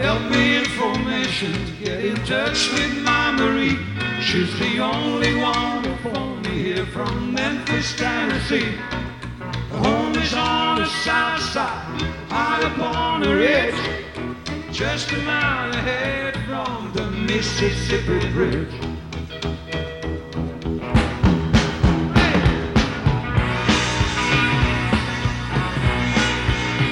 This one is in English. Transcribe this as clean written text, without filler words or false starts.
help me information to get in touch with my Marie. She's the only one who phoned me here from Memphis, Tennessee. Her home is on the south side, high upon a ridge, just a mile ahead from the Mississippi Bridge.